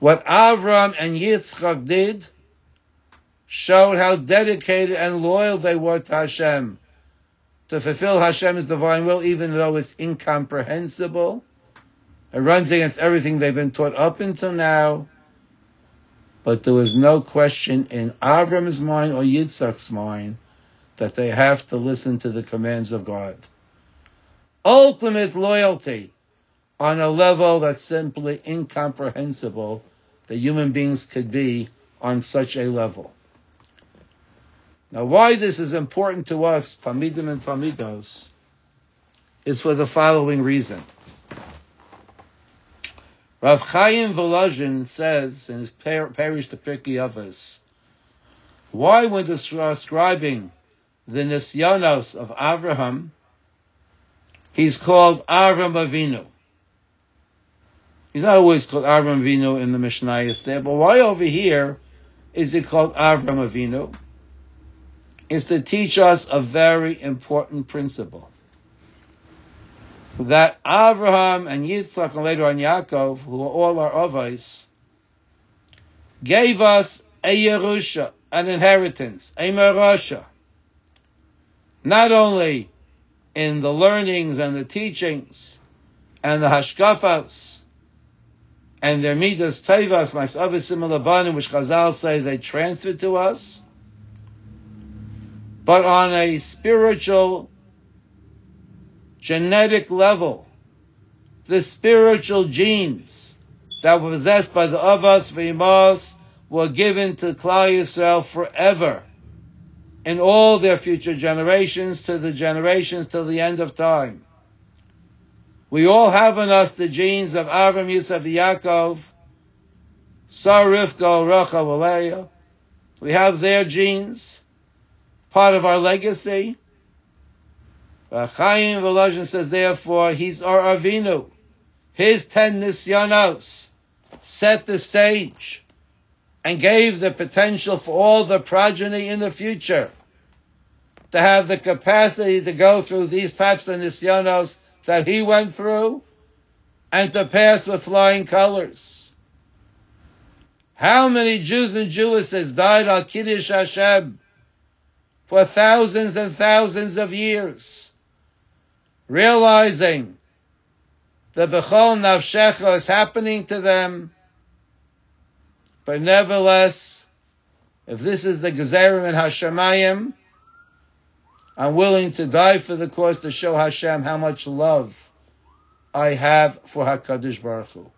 What Avram and Yitzchak did showed how dedicated and loyal they were to Hashem, to fulfill Hashem's divine will, even though it's incomprehensible. It runs against everything they've been taught up until now. But there was no question in Avram's mind or Yitzchak's mind that they have to listen to the commands of God. Ultimate loyalty on a level that's simply incomprehensible that human beings could be on such a level. Now, why this is important to us, Talmidim and Talmidos, is for the following reason. Rav Chaim Volozhin says in his parish to Pirkei Avos, why when describing the Nisyanos of Avraham, he's called Avram Avinu. He's not always called Avram Avinu in the Mishnayos there, but why over here is he called Avram Avinu? It's to teach us a very important principle. That Avraham and Yitzchak and later on Yaakov, who are all our Avos, gave us a Yerusha, an inheritance, a Merasha. Not only in the learnings and the teachings and the Hashkafos and their Midas Tevas, Ma'asavisim Labanim, which Chazal say they transferred to us, but on a spiritual, genetic level, the spiritual genes that were possessed by the Avos V'Imos were given to Klal Yisrael forever in all their future generations to the generations till the end of time. We all have in us the genes of Avram, Yitzchak, Yaakov, Sarah, Rivka, Rachel, Leah. We have their genes, part of our legacy. Chaim Volozhin says, therefore, he's our Avinu. His 10 Nisyanos set the stage and gave the potential for all the progeny in the future to have the capacity to go through these types of Nisyanos that he went through and to pass with flying colors. How many Jews and Jewesses died on Kiddush Hashem for thousands and thousands of years, realizing the Bechol Nafshecha is happening to them, but nevertheless, if this is the Gezerim and Hashemayim, I'm willing to die for the cause to show Hashem how much love I have for HaKadosh Baruch Hu.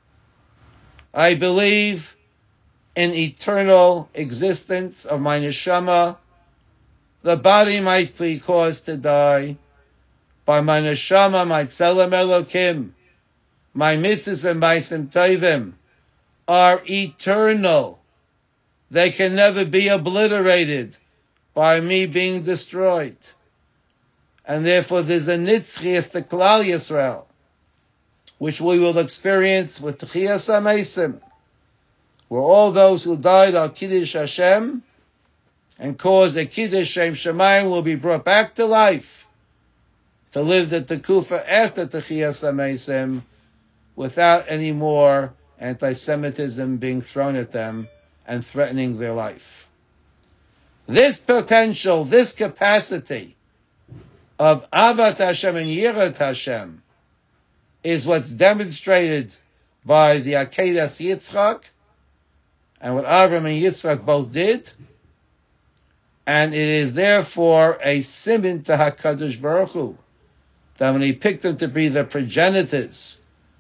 I believe in eternal existence of my neshama. The body might be caused to die, but my neshama, my tzelem Elokim, my mitzvahs and my tovim are eternal. They can never be obliterated by me being destroyed. And therefore there's a nitzchias to Klal Yisrael, which we will experience with Tchias HaMeisim, where all those who died on Kiddush Hashem and caused a Kiddush Shem Shemayim will be brought back to life to live the Tekufa after Tchias HaMeisim without any more anti-Semitism being thrown at them and threatening their life. This potential, this capacity of Avat Hashem and Yirat Hashem is what's demonstrated by the Akedas Yitzchak and what Avram and Yitzchak both did. And it is therefore a siman to HaKadosh Baruch Hu that when he picked them to be the progenitors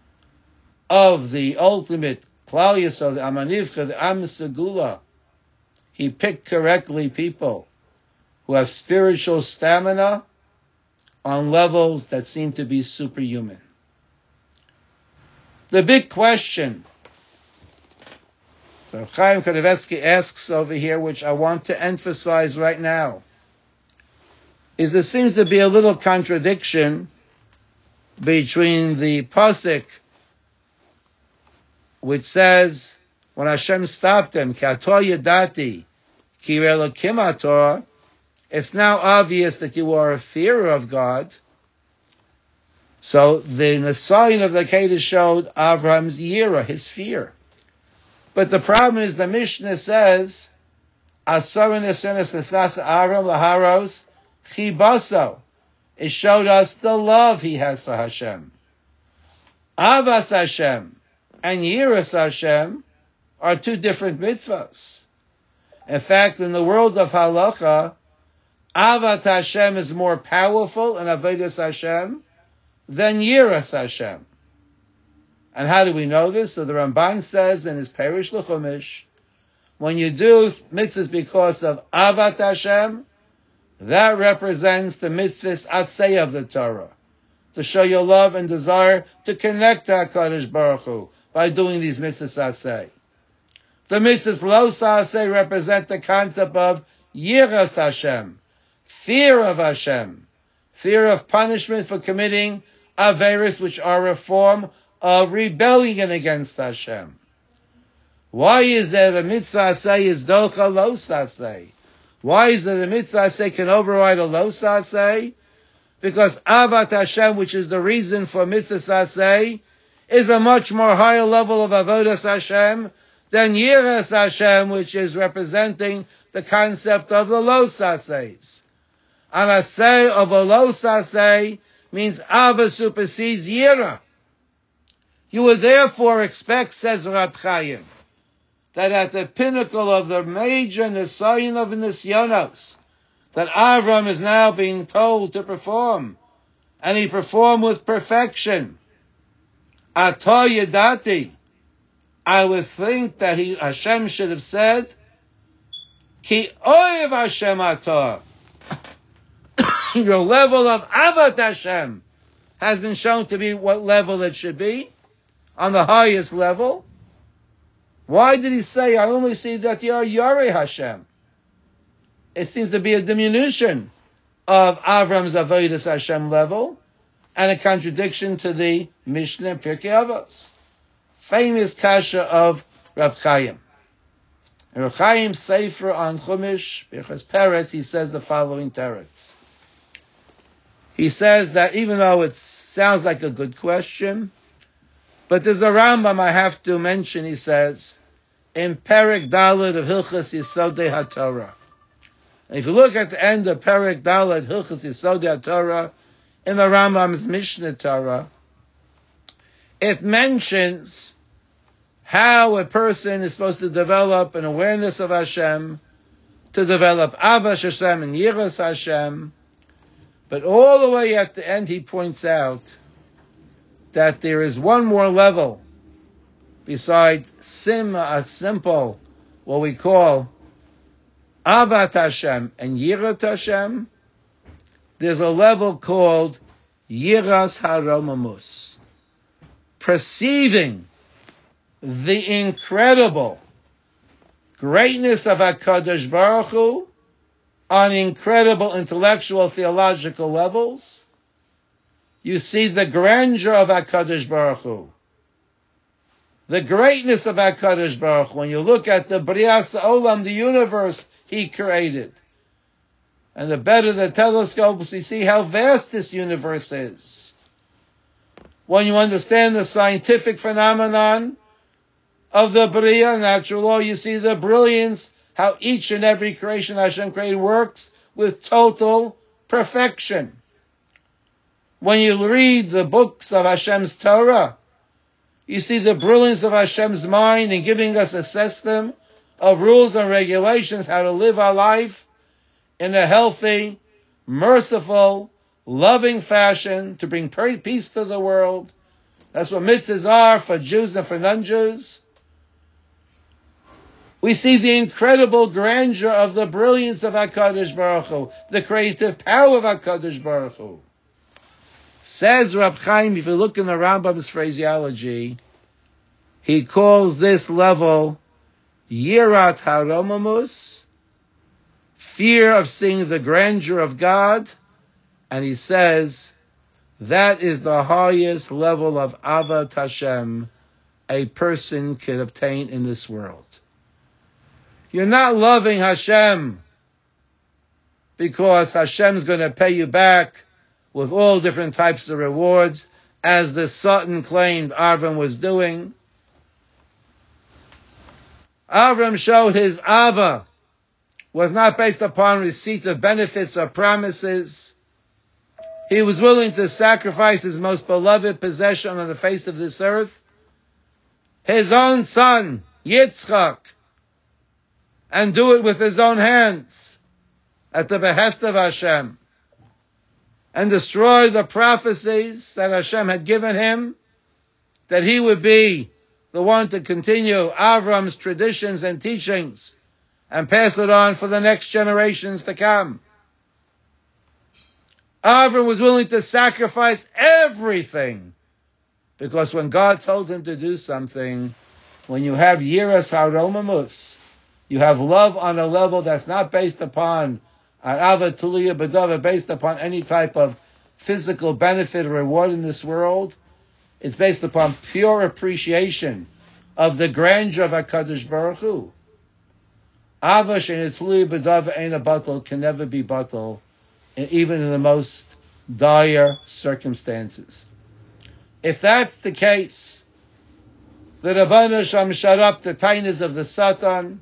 of the ultimate Klal Yisrael, the Amanivcha, the Am Segula, he picked correctly people who have spiritual stamina on levels that seem to be superhuman. The big question, so Chaim Kadevetsky asks over here, which I want to emphasize right now, is there seems to be a little contradiction between the pasuk, which says, when Hashem stopped them, Ki ator yadati, ki Elokim ator, it's now obvious that you are a fearer of God. So the Nisayon of the Kedah showed Avram's yira, his fear. But the problem is the Mishnah says, Asarin esenes nesas Aaron laharos chibaso. It showed us the love he has for Hashem. Avas Hashem and Yiras Hashem are two different mitzvahs. In fact, in the world of halacha, Avat Hashem is more powerful in Avodas Hashem than Yiras Hashem. And how do we know this? So the Ramban says in his Perish L'Chumash, when you do mitzvahs because of Avat Hashem, that represents the mitzvahs asay of the Torah, to show your love and desire to connect to HaKadosh Baruch Hu by doing these mitzvahs asay. The mitzvahs lo asay represent the concept of Yiras Hashem, fear of Hashem, fear of punishment for committing averos, which are a form of rebellion against Hashem. Why is it a mitzvah asay is docha lo asay? Why is it a mitzvah asay can override a lo asay? Because Avat Hashem, which is the reason for mitzvah asay, is a much more higher level of avodas Hashem than Yiras Hashem, which is representing the concept of the lo asays. An asay of a lo asay means Ava supersedes Yira. You would therefore expect, says Rab Chaim, that at the pinnacle of the major Nisayon of Nisyonos, that Avram is now being told to perform, and he performed with perfection. Atah Yadati, I would think that Hashem should have said, Ki oyev Hashem atah. Your level of Avat Hashem has been shown to be what level it should be, on the highest level. Why did he say, I only see that you are Yarei Hashem? It seems to be a diminution of Avram's Avodas Hashem level, and a contradiction to the Mishnah and Pirkei Avos. Famous kasha of Rab Chaim. In Rab Chaim's Sefer on Chumash, Birchas Peretz, he says the following teretz. He says that even though it sounds like a good question, but there's a Rambam I have to mention, he says, in Perek Daled of Hilchas Yesodei HaTorah. And if you look at the end of Perek Daled, Hilchas Yesodei HaTorah, in the Rambam's Mishnah Torah, it mentions how a person is supposed to develop an awareness of Hashem, to develop Avash Hashem and Yiras Hashem. But all the way at the end, he points out that there is one more level besides a simple, what we call Avat Hashem and Yirat Hashem. There's a level called Yiras HaRomamus, perceiving the incredible greatness of HaKadosh Baruch Hu on incredible intellectual, theological levels. You see the grandeur of HaKadosh Baruch Hu, the greatness of HaKadosh Baruch Hu. When you look at the Brias Olam, the universe he created, and the better the telescopes, you see how vast this universe is. When you understand the scientific phenomenon of the Bria, natural law, you see the brilliance, how each and every creation Hashem created works with total perfection. When you read the books of Hashem's Torah, you see the brilliance of Hashem's mind in giving us a system of rules and regulations how to live our life in a healthy, merciful, loving fashion to bring peace to the world. That's what mitzvahs are for Jews and for non-Jews. We see the incredible grandeur of the brilliance of HaKadosh Baruch Hu, the creative power of HaKadosh Baruch Hu. Says Rab Chaim, if you look in the Rambam's phraseology, he calls this level Yirat HaRomamus, fear of seeing the grandeur of God, and he says that is the highest level of Avat Hashem a person can obtain in this world. You're not loving Hashem because Hashem's going to pay you back with all different types of rewards, as the Satan claimed Avram was doing. Avram showed his Ava was not based upon receipt of benefits or promises. He was willing to sacrifice his most beloved possession on the face of this earth, his own son, Yitzchak, and do it with his own hands at the behest of Hashem, and destroy the prophecies that Hashem had given him, that he would be the one to continue Avram's traditions and teachings and pass it on for the next generations to come. Avram was willing to sacrifice everything, because when God told him to do something, when you have yiras haromamus, you have love on a level that's not based upon arava tuliya bedava, based upon any type of physical benefit or reward in this world. It's based upon pure appreciation of the grandeur of HaKadosh Baruch Hu. Ava she'ena tuliya bedava ain't a batal, can never be batal, even in the most dire circumstances. If that's the case, the Rabbanu Shem shut up the tainas of the Satan,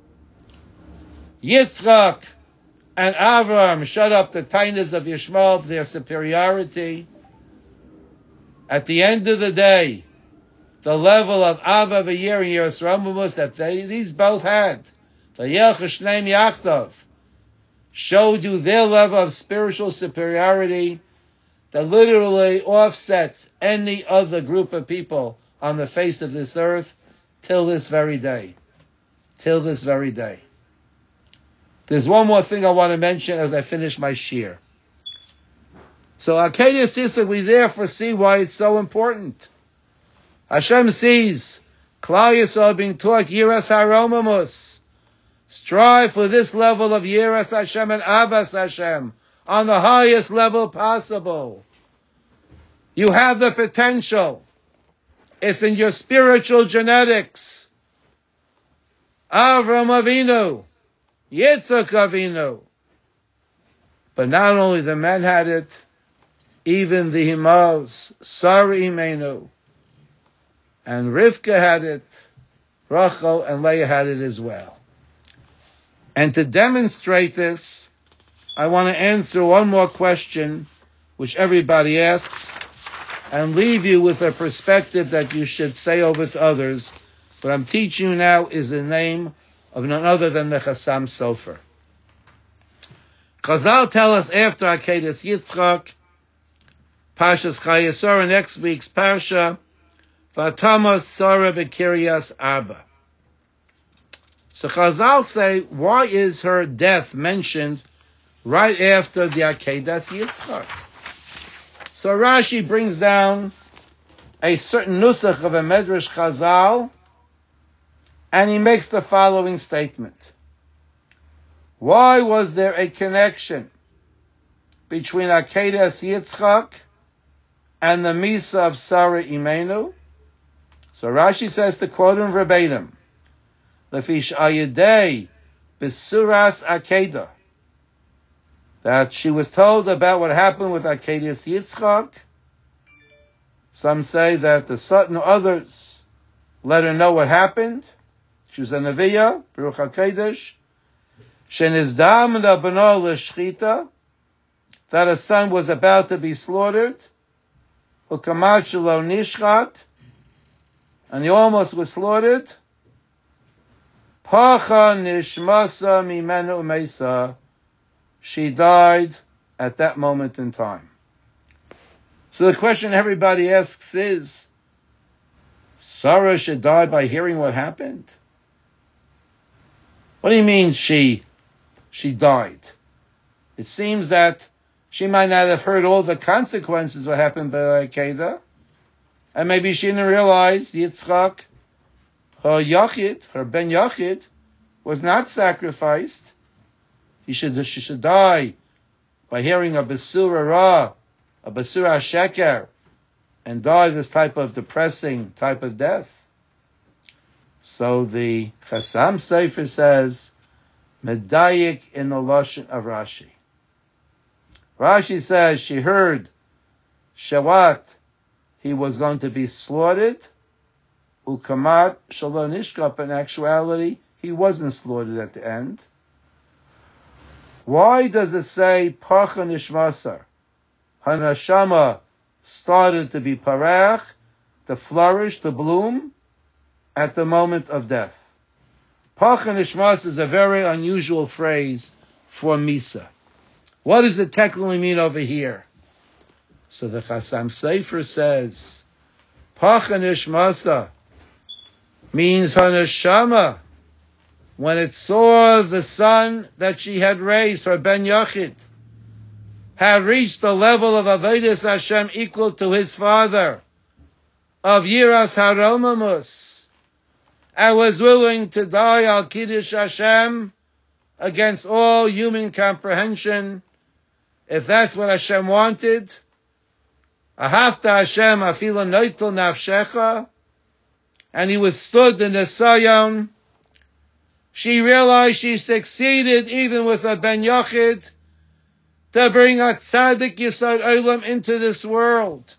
Yitzchak and Avram shut up the tainas of Yishmael of their superiority. At the end of the day, the level of Ava v'Yer and Yiras Ramamus that these both had, Vayelch Shneim Yachtov, showed you their level of spiritual superiority that literally offsets any other group of people on the face of this earth till this very day. Till this very day. There's one more thing I want to mention as I finish my shir. So Akedah Yitzchak, we therefore see why it's so important. Hashem sees Klal Yisrael being taught Yiras HaRomamus. Strive for this level of Yiras Hashem and Avas Hashem on the highest level possible. You have the potential. It's in your spiritual genetics. Avram Avinu, Yitzchak Avinu. But not only the men had it, even the Imavs, Sarah Imenu, and Rivka had it, Rachel and Leah had it as well. And to demonstrate this, I want to answer one more question, which everybody asks, and leave you with a perspective that you should say over to others. What I'm teaching you now is the name of none other than the Chassam Sofer. Chazal tell us after Akedas Yitzchak, Parshas Chayesora, next week's Parsha, Vatama Sora B'Kiryas Arba. So Chazal say, why is her death mentioned right after the Akedas Yitzchak? So Rashi brings down a certain nusach of a Medrash Chazal, and he makes the following statement. Why was there a connection between Akedas Yitzchak and the Misa of Sarah Imenu? So Rashi says, to quote him verbatim, Lefish Ayidei B'suras Akedah, that she was told about what happened with Akedas Yitzchak. Some say that the Satan or others let her know what happened. She was a Neviah, Baruch HaKadosh, Shenizdam Rabano L'Shchita, that a son was about to be slaughtered, Ukamat Shelo Nishchat, and he almost was slaughtered. Pacha Nishmasa Mimenu Umeisa, she died at that moment in time. So the question everybody asks is, Sarah should die by hearing what happened? What do you mean she died? It seems that she might not have heard all the consequences of what happened by Akedah, and maybe she didn't realize Yitzchak, her Yachid, her Ben Yachid, was not sacrificed. She should die by hearing a Basura Ra, a Basura Sheker, and die this type of depressing type of death. So the Chassam Sofer says, Medayik in the Lashon of Rashi. Rashi says she heard Shawat, he was going to be slaughtered, Ukamat Shalom Nishkap, in actuality, he wasn't slaughtered at the end. Why does it say Pacha Nishmasar? Hanashama started to be parach, to flourish, to bloom, at the moment of death. Pacha Nishmas is a very unusual phrase for Misa. What does it technically mean over here? So the Chasam Sofer says, Pacha Nishmasa means Hanashama, when it saw the son that she had raised, her Ben Yachid, had reached the level of Avodas Hashem equal to his father, of Yiras Haromamus, and was willing to die al Kiddush Hashem against all human comprehension, if that's what Hashem wanted. Ahavta Hashem afila noitel nafshecha, and he withstood the Nisayon. She realized she succeeded even with a Ben Yachid to bring a tzaddik Yisod Olam into this world.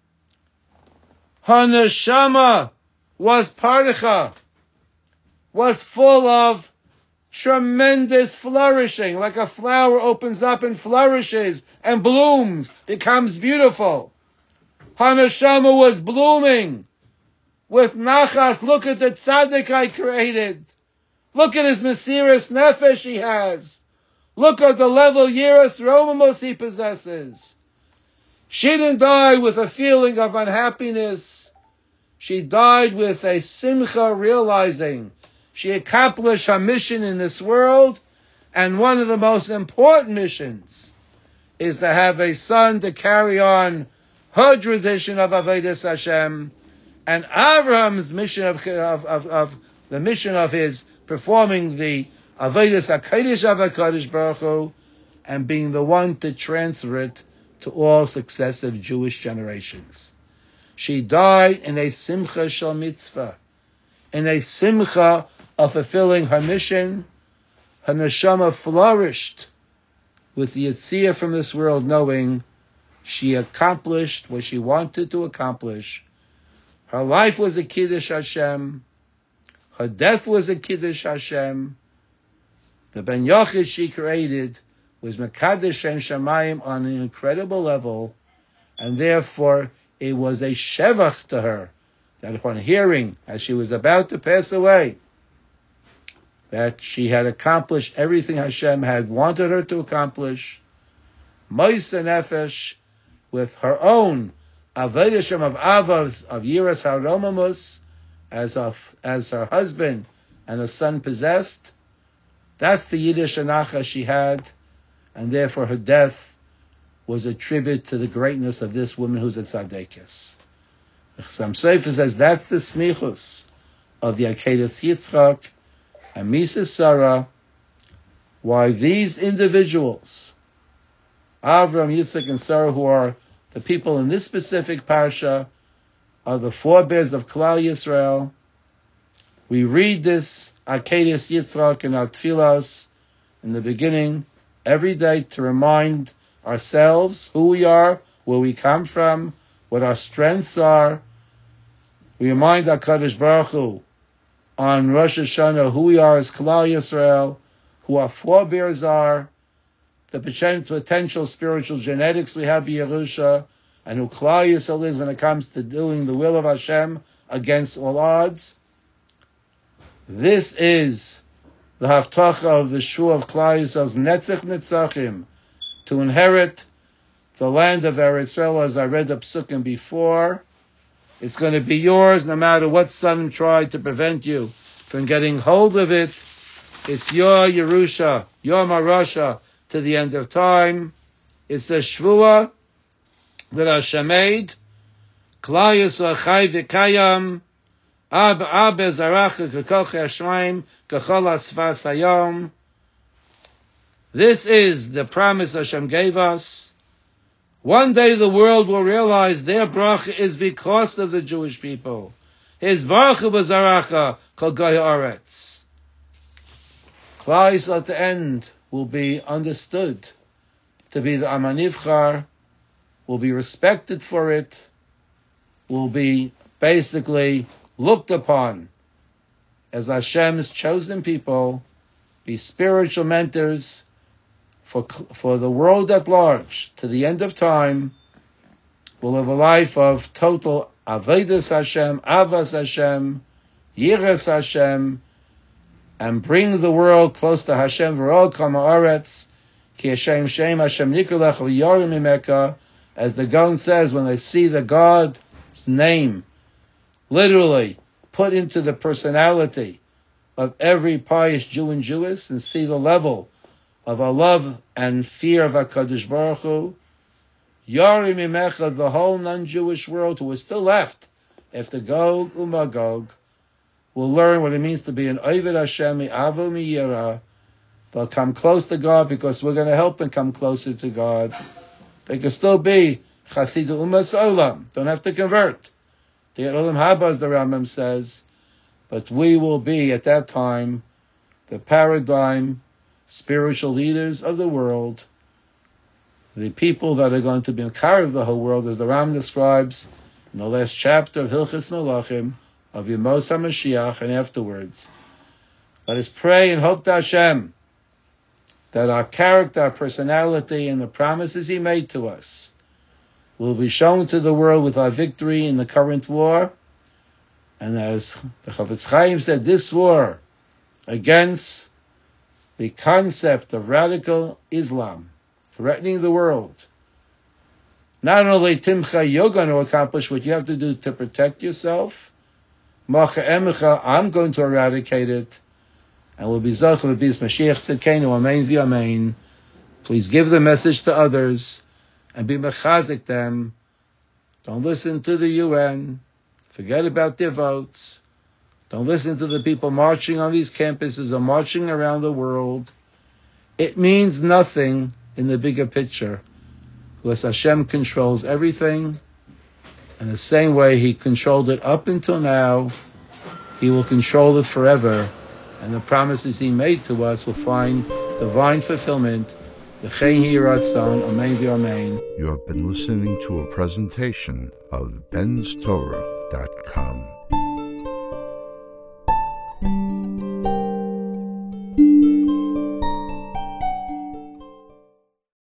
Her neshama was parcha, was full of tremendous flourishing, like a flower opens up and flourishes and blooms, becomes beautiful. Her neshama was blooming with nachas. Look at the tzaddik I created. Look at his Mesiras Nefesh he has. Look at the level Yiras Romamos he possesses. She didn't die with a feeling of unhappiness. She died with a simcha, realizing she accomplished her mission in this world, and one of the most important missions is to have a son to carry on her tradition of Avodas Hashem, and Avraham's mission of the mission of his performing the Avodas HaKodesh of HaKadosh Baruch Hu, and being the one to transfer it to all successive Jewish generations. She died in a simcha shel mitzvah, in a simcha of fulfilling her mission. Her neshama flourished with the Yitzia from this world, knowing she accomplished what she wanted to accomplish. Her life was a Kiddush Hashem. Her death was a Kiddush Hashem. The Ben Yachid she created was Mekadesh Shem Shamayim on an incredible level, and therefore it was a shevach to her that upon hearing, as she was about to pass away, that she had accomplished everything Hashem had wanted her to accomplish, Moisa Nefesh, with her own Avodah Hashem of Avos, of Yiras HaRomamus, as her husband and her son possessed. That's the Yiddish anacha she had, and therefore her death was a tribute to the greatness of this woman who's a tzaddikus. Chasam Sofer says that's the smichus of the Akedas Yitzchak and Misa Sarah, why these individuals, Avram, Yitzchak, and Sarah, who are the people in this specific parsha, are the forebears of Klal Yisrael. We read this Akedas Yitzchak in our tefillas in the beginning every day to remind ourselves who we are, where we come from, what our strengths are. We remind HaKadosh Baruch Hu on Rosh Hashanah who we are as Klal Yisrael, who our forebears are, the potential spiritual genetics we have in Yerusha, and who Klal Yisrael is when it comes to doing the will of Hashem against all odds. This is the haftacha of the Shua of Klal Yisrael's Netzach Netzachim, to inherit the land of Eretz Yisrael, as I read the psukim before. It's going to be yours no matter what son tried to prevent you from getting hold of it. It's your Yerusha, your Marasha, to the end of time. It's the Shvua that Hashem made. Klal Yisrael Chai V'Kayam, Ab Ezaracha K'Kol Chashmaim K'Chol Asfas Hayom. This is the promise Hashem gave us. One day the world will realize their bracha is because of the Jewish people. His bracha b'zaracha kol goy haaretz. Klal Yisrael at the end will be understood to be the Am HaNivchar, will be respected for it, will be basically looked upon as Hashem's chosen people, be spiritual mentors for the world at large, to the end of time, will live a life of total Avodas Hashem, Avas Hashem, Yiras Hashem, and bring the world close to Hashem. V'rod kama aretz, ki Hashem Shem Hashem nikrulech v'yorim imeka, as the Gaon says, when they see the God's name literally put into the personality of every pious Jew and Jewess, and see the level of a love and fear of HaKadosh Baruch Hu, Yarim Imecha, the whole non-Jewish world who is still left after Gog Umagog, will learn what it means to be an Oved Hashem, Avu Miyira. They'll come close to God because we're going to help them come closer to God. They can still be Chasidu Umas Olam, don't have to convert. The Olam Haba, as the Rambam says, but we will be at that time the paradigm spiritual leaders of the world, the people that are going to be in care of the whole world, as the Ram describes in the last chapter of Hilchos Melachim, of Yemos HaMashiach, and afterwards. Let us pray and hope to Hashem that our character, our personality, and the promises He made to us will be shown to the world with our victory in the current war. And as the Chafetz Chaim said, this war against the concept of radical Islam threatening the world, not only Timcha, you're going to accomplish what you have to do to protect yourself, Macha Emecha, I'm going to eradicate it, and we'll be Zocheh V'Bis Mashiach Tzidkenu, Amen V'Amen. Please give the message to others, and be mechazik them. Don't listen to the UN. Forget about their votes. Don't listen to the people marching on these campuses or marching around the world. It means nothing in the bigger picture, because Hashem controls everything. And the same way He controlled it up until now, He will control it forever. And the promises He made to us will find divine fulfillment. You have been listening to a presentation of benstorah.com.